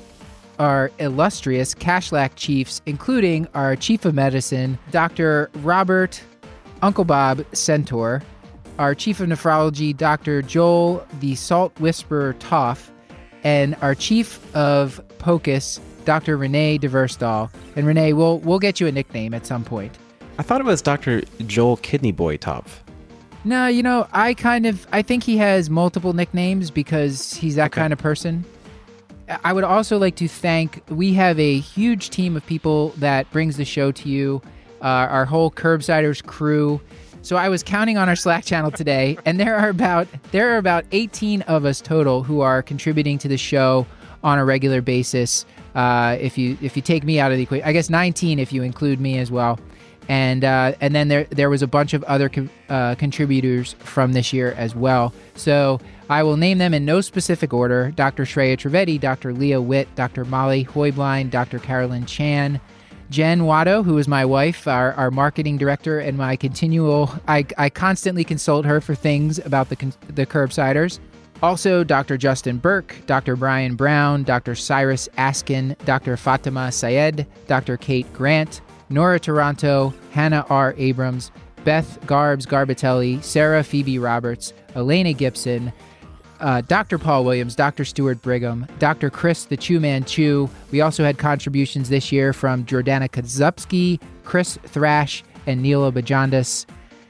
Kashlak chiefs, including our Chief of Medicine, Dr. Robert Uncle Bob Centaur, our Chief of Nephrology, Dr. Joel the Salt Whisperer Toff, and our Chief of POCUS, Dr. Renee DeVerstal. And Renee, we'll get you a nickname at some point. I thought it was Dr. Joel Kidney Boy Toff. No, I think he has multiple nicknames because he's that kind of person. I would also like to we have a huge team of people that brings the show to you, our whole Curbsiders crew. So I was counting on our Slack channel today, and there are about 18 of us total who are contributing to the show on a regular basis. If you take me out of the equation, I guess 19 if you include me as well. And then there was a bunch of other contributors from this year as well. So I will name them in no specific order: Dr. Shreya Trivedi, Dr. Leah Witt, Dr. Molly Hoyblind, Dr. Carolyn Chan, Jen Watto, who is my wife, our marketing director, and my I constantly consult her for things about the Curbsiders. Also, Dr. Justin Burke, Dr. Brian Brown, Dr. Cyrus Askin, Dr. Fatima Syed, Dr. Kate Grant, Nora Taranto, Hannah R. Abrams, Beth Garbatelli, Sarah Phoebe Roberts, Elena Gibson, Dr. Paul Williams, Dr. Stuart Brigham, Dr. Chris the Chew Man Chew. We also had contributions this year from Jordana Kozubsky, Chris Thrash, and Neela Bajandas.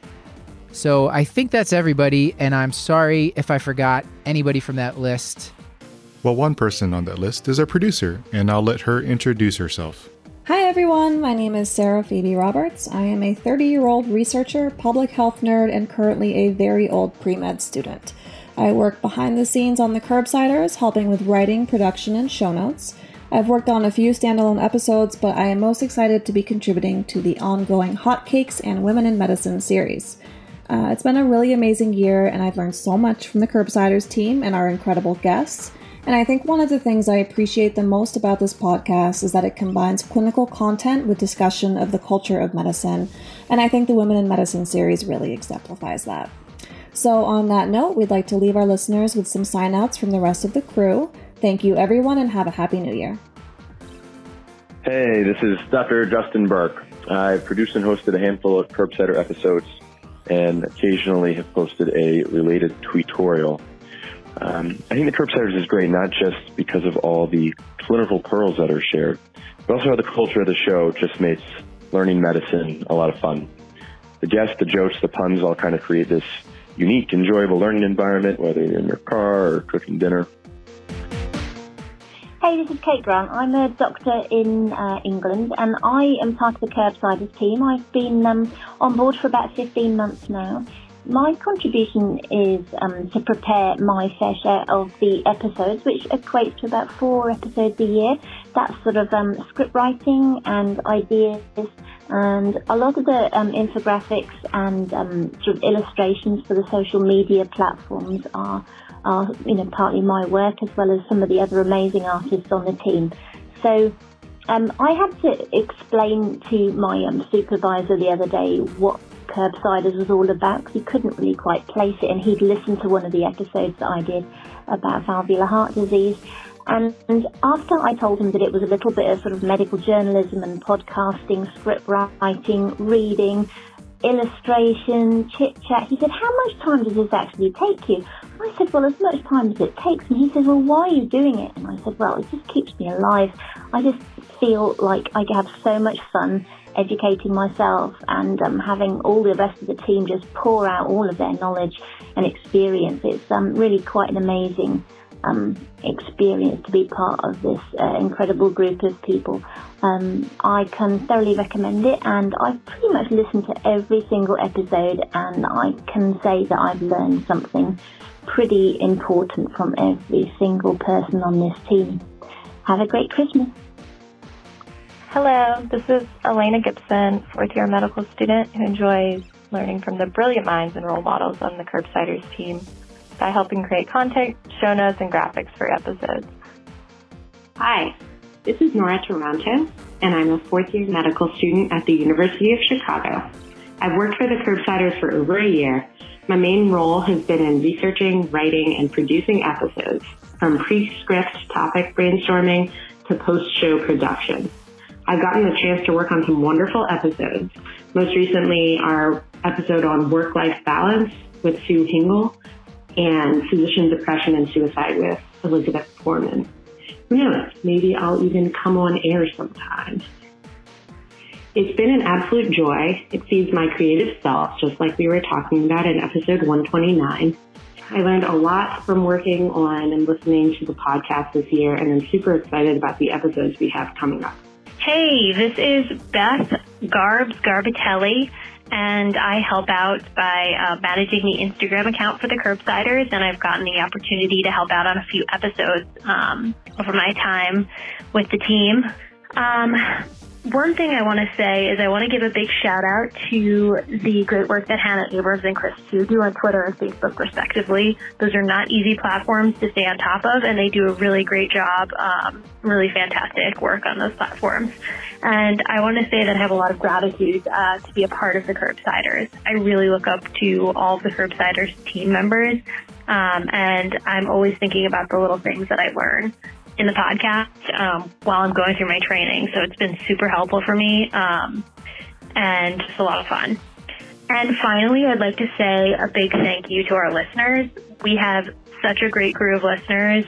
So I think that's everybody, and I'm sorry if I forgot anybody from that list. Well, one person on that list is our producer, and I'll let her introduce herself. Hi everyone, my name is Sarah Phoebe Roberts. I am a 30-year-old researcher, public health nerd, and currently a very old pre-med student. I work behind the scenes on the Curbsiders, helping with writing, production, and show notes. I've worked on a few standalone episodes, but I am most excited to be contributing to the ongoing Hotcakes and Women in Medicine series. It's been a really amazing year, and I've learned so much from the Curbsiders team and our incredible guests. And I think one of the things I appreciate the most about this podcast is that it combines clinical content with discussion of the culture of medicine, and I think the Women in Medicine series really exemplifies that. So on that note, we'd like to leave our listeners with some sign-outs from the rest of the crew. Thank you everyone, and have a happy new year. Hey, this is Dr. Justin Burke. I've produced and hosted a handful of Curbsider episodes and occasionally have posted a related tweetorial. I think the Curbsiders is great, not just because of all the clinical pearls that are shared, but also how the culture of the show just makes learning medicine a lot of fun. The guests, the jokes, the puns all kind of create this unique, enjoyable learning environment, whether you're in your car or cooking dinner. Hey, this is Kate Grant. I'm a doctor in England, and I am part of the Curbsiders team. I've been on board for about 15 months now. My contribution is to prepare my fair share of the episodes, which equates to about 4 episodes a year. That's sort of script writing and ideas, and a lot of the infographics and sort of illustrations for the social media platforms are partly my work, as well as some of the other amazing artists on the team. So I had to explain to my supervisor the other day what Curbsiders was all about, because he couldn't really quite place it, and he'd listened to one of the episodes that I did about valvular heart disease. And after I told him that it was a little bit of sort of medical journalism and podcasting, script writing, reading, illustration, chit-chat, he said, "How much time does this actually take you?" I said, "Well, as much time as it takes." And he said, "Well, why are you doing it?" And I said, "Well, it just keeps me alive. I just feel like I have so much fun educating myself and having all the rest of the team just pour out all of their knowledge and experience. It's really quite an amazing experience to be part of this incredible group of people. I can thoroughly recommend it, and I've pretty much listened to every single episode, and I can say that I've learned something pretty important from every single person on this team. Have a great Christmas. Hello, this is Elena Gibson, fourth-year medical student who enjoys learning from the brilliant minds and role models on the Curbsiders team by helping create content, show notes, and graphics for episodes. Hi, this is Nora Taranto, and I'm a fourth-year medical student at the University of Chicago. I've worked for the Curbsiders for over a year. My main role has been in researching, writing, and producing episodes, from pre-script topic brainstorming to post-show production. I've gotten the chance to work on some wonderful episodes. Most recently, our episode on work-life balance with Sue Hingle and physician depression and suicide with Elizabeth Foreman. Who knows? Maybe I'll even come on air sometime. It's been an absolute joy. It feeds my creative self, just like we were talking about in episode 129. I learned a lot from working on and listening to the podcast this year, and I'm super excited about the episodes we have coming up. Hey, this is Beth Garbatelli, and I help out by managing the Instagram account for the Curbsiders, and I've gotten the opportunity to help out on a few episodes over my time with the team. One thing I want to say is I want to give a big shout out to the great work that Hannah Abrams and Chris Chu do on Twitter and Facebook, respectively. Those are not easy platforms to stay on top of, and they do a really great job, really fantastic work on those platforms. And I want to say that I have a lot of gratitude to be a part of the Curbsiders. I really look up to all of the Curbsiders team members, and I'm always thinking about the little things that I learn in the podcast while I'm going through my training. So it's been super helpful for me and just a lot of fun. And finally, I'd like to say a big thank you to our listeners. We have such a great crew of listeners,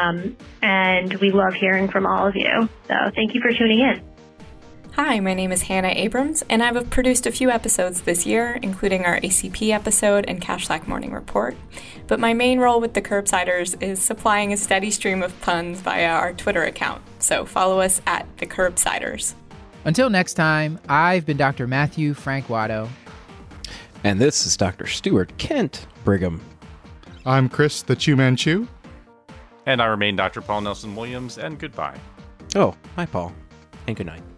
and we love hearing from all of you. So thank you for tuning in. Hi, my name is Hannah Abrams, and I've produced a few episodes this year, including our ACP episode and Cashlack Morning Report. But my main role with the Curbsiders is supplying a steady stream of puns via our Twitter account, so follow us at the Curbsiders. Until next time, I've been Dr. Matthew Frank Watto. And this is Dr. Stuart Kent Brigham. I'm Chris the Chew Man Chew. And I remain Dr. Paul Nelson Williams, and goodbye. Oh, hi, Paul, and good night.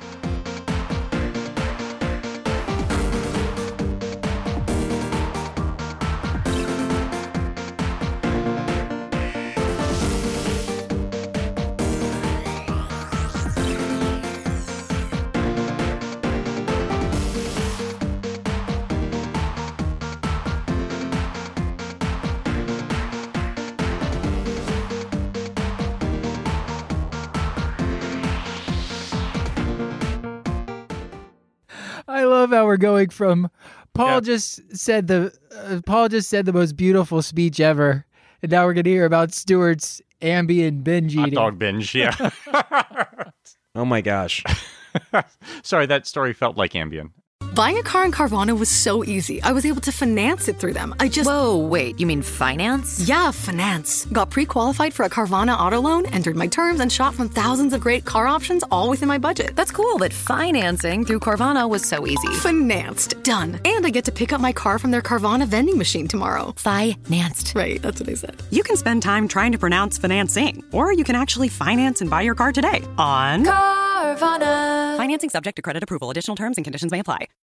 I love how we're going from Paul just said the most beautiful speech ever, and now we're gonna hear about Stuart's Ambien binge eating. Hot dog binge, yeah. Oh my gosh. Sorry, that story felt like Ambien. Buying a car in Carvana was so easy. I was able to finance it through them. Whoa, wait, you mean finance? Yeah, finance. Got pre-qualified for a Carvana auto loan, entered my terms, and shot from thousands of great car options, all within my budget. That's cool, but financing through Carvana was so easy. Financed. Done. And I get to pick up my car from their Carvana vending machine tomorrow. Financed. Right, that's what I said. You can spend time trying to pronounce financing, or you can actually finance and buy your car today on Carvana. Financing subject to credit approval. Additional terms and conditions may apply.